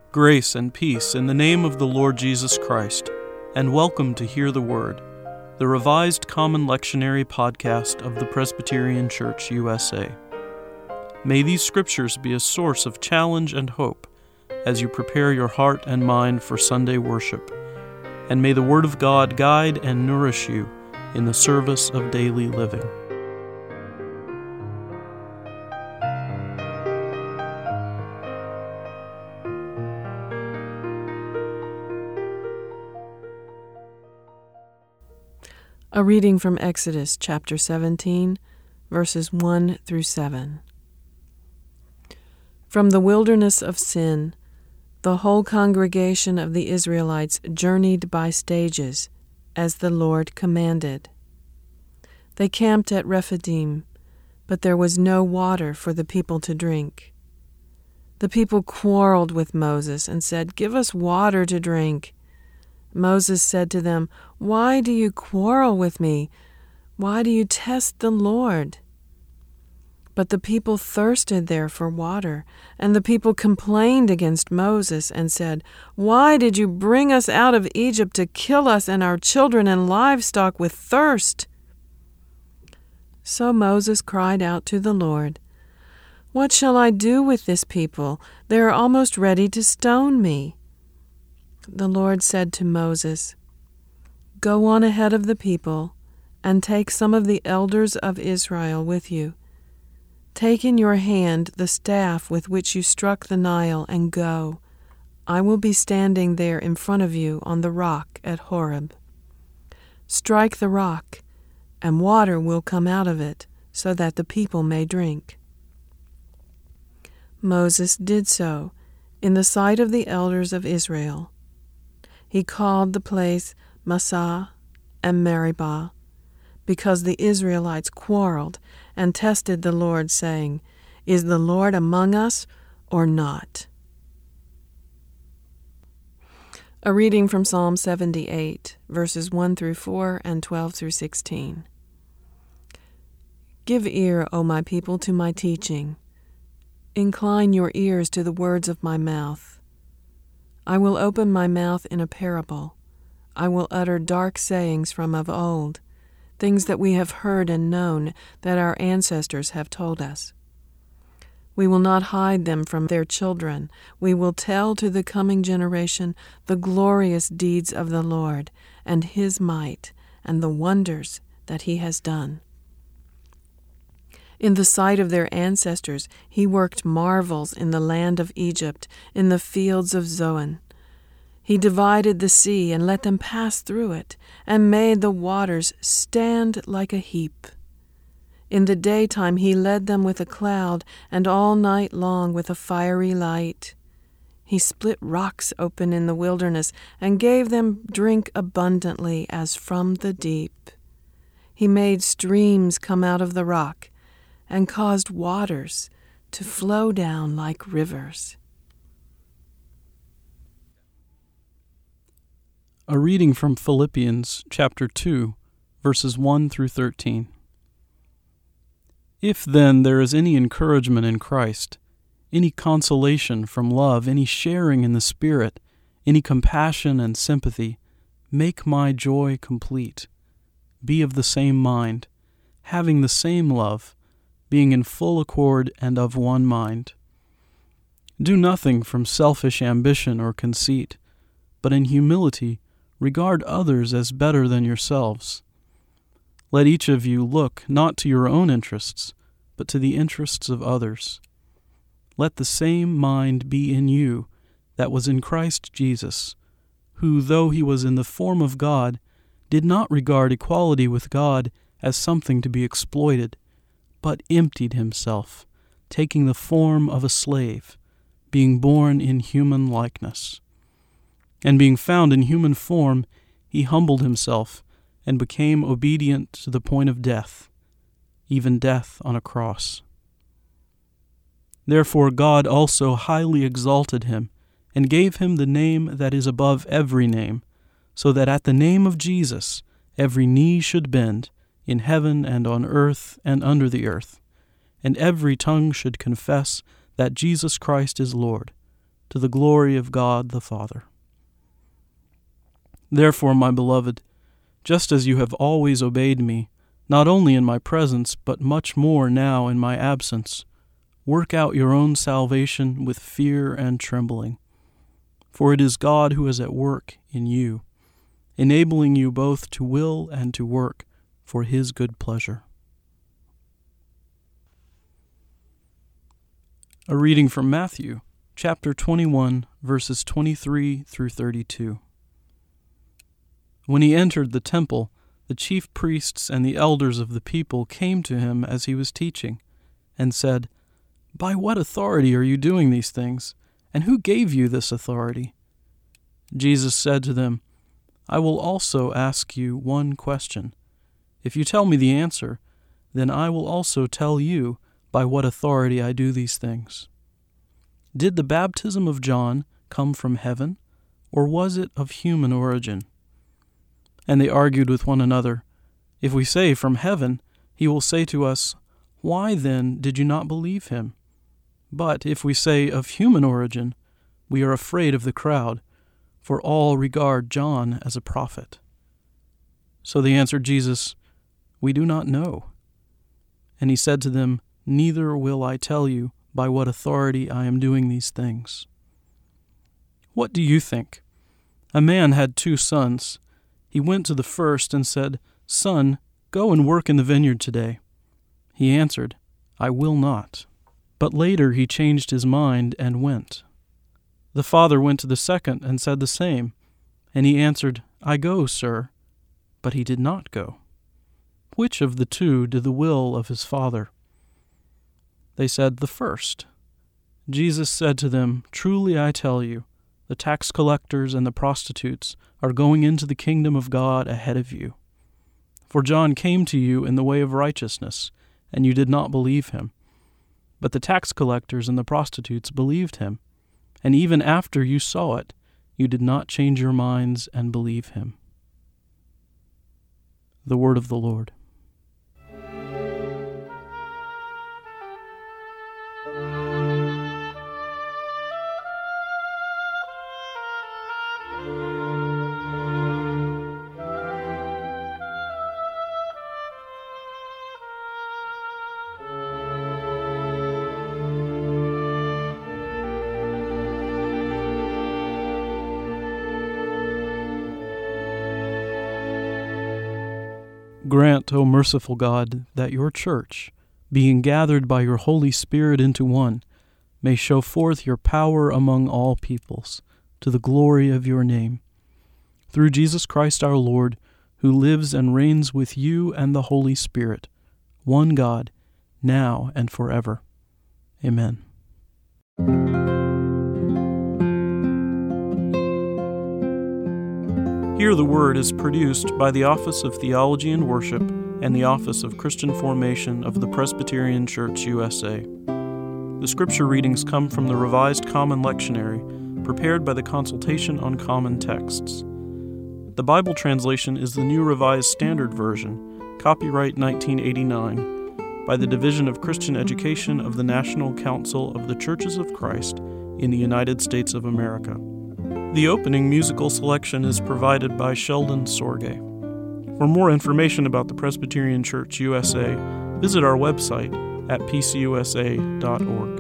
Grace and peace in the name of the Lord Jesus Christ, and welcome to Hear the Word, the revised Common Lectionary podcast of the Presbyterian Church, USA. May these scriptures be a source of challenge and hope as you prepare your heart and mind for Sunday worship, and may the Word of God guide and nourish you in the service of daily living. A reading from Exodus chapter 17, verses 1 through 7. From the wilderness of Sin, the whole congregation of the Israelites journeyed by stages, as the Lord commanded. They camped at Rephidim, but there was no water for the people to drink. The people quarreled with Moses and said, "Give us water to drink." Moses said to them, "Why do you quarrel with me? Why do you test the Lord?" But the people thirsted there for water, and the people complained against Moses and said, "Why did you bring us out of Egypt to kill us and our children and livestock with thirst?" So Moses cried out to the Lord, "What shall I do with this people? They are almost ready to stone me." The Lord said to Moses, "Go on ahead of the people and take some of the elders of Israel with you. Take in your hand the staff with which you struck the Nile and go. I will be standing there in front of you on the rock at Horeb. Strike the rock, and water will come out of it, so that the people may drink." Moses did so in the sight of the elders of Israel. He called the place Massah and Meribah, because the Israelites quarreled and tested the Lord, saying, "Is the Lord among us or not?" A reading from Psalm 78, verses 1 through 4 and 12 through 16. Give ear, O my people, to my teaching. Incline your ears to the words of my mouth. I will open my mouth in a parable. I will utter dark sayings from of old, things that we have heard and known, that our ancestors have told us. We will not hide them from their children. We will tell to the coming generation the glorious deeds of the Lord, and his might, and the wonders that he has done. In the sight of their ancestors, he worked marvels in the land of Egypt, in the fields of Zoan. He divided the sea and let them pass through it, and made the waters stand like a heap. In the daytime he led them with a cloud, and all night long with a fiery light. He split rocks open in the wilderness, and gave them drink abundantly as from the deep. He made streams come out of the rock, and caused waters to flow down like rivers. A reading from Philippians chapter 2, verses 1 through 13. If then there is any encouragement in Christ, any consolation from love, any sharing in the Spirit, any compassion and sympathy, make my joy complete. Be of the same mind, having the same love, being in full accord and of one mind. Do nothing from selfish ambition or conceit, but in humility regard others as better than yourselves. Let each of you look not to your own interests, but to the interests of others. Let the same mind be in you that was in Christ Jesus, who, though he was in the form of God, did not regard equality with God as something to be exploited, but emptied himself, taking the form of a slave, being born in human likeness. And being found in human form, he humbled himself and became obedient to the point of death, even death on a cross. Therefore God also highly exalted him and gave him the name that is above every name, so that at the name of Jesus every knee should bend, in heaven and on earth and under the earth, and every tongue should confess that Jesus Christ is Lord, to the glory of God the Father. Therefore, my beloved, just as you have always obeyed me, not only in my presence, but much more now in my absence, work out your own salvation with fear and trembling. For it is God who is at work in you, enabling you both to will and to work for His good pleasure. A reading from Matthew, chapter 21, verses 23 through 32. When he entered the temple, the chief priests and the elders of the people came to him as he was teaching, and said, "By what authority are you doing these things? And who gave you this authority?" Jesus said to them, "I will also ask you one question. If you tell me the answer, then I will also tell you by what authority I do these things. Did the baptism of John come from heaven, or was it of human origin?" And they argued with one another, "If we say from heaven, he will say to us, 'Why then did you not believe him?' But if we say of human origin, we are afraid of the crowd, for all regard John as a prophet." So they answered Jesus, "We do not know." And he said to them, "Neither will I tell you by what authority I am doing these things. What do you think? A man had 2 sons. He went to the first and said, 'Son, go and work in the vineyard today.' He answered, 'I will not.' But later he changed his mind and went. The father went to the second and said the same, and he answered, 'I go, sir.' But he did not go. Which of the 2 did the will of his father?" They said, "The first." Jesus said to them, "Truly I tell you, the tax collectors and the prostitutes are going into the kingdom of God ahead of you. For John came to you in the way of righteousness, and you did not believe him. But the tax collectors and the prostitutes believed him, and even after you saw it, you did not change your minds and believe him." The word of the Lord. Grant, O merciful God, that your church, being gathered by your Holy Spirit into one, may show forth your power among all peoples, to the glory of your name. Through Jesus Christ our Lord, who lives and reigns with you and the Holy Spirit, one God, now and forever. Amen. Hear the Word is produced by the Office of Theology and Worship and the Office of Christian Formation of the Presbyterian Church, USA. The scripture readings come from the Revised Common Lectionary, prepared by the Consultation on Common Texts. The Bible translation is the New Revised Standard Version, copyright 1989, by the Division of Christian Education of the National Council of the Churches of Christ in the United States of America. The opening musical selection is provided by Sheldon Sorge. For more information about the Presbyterian Church USA, visit our website at pcusa.org.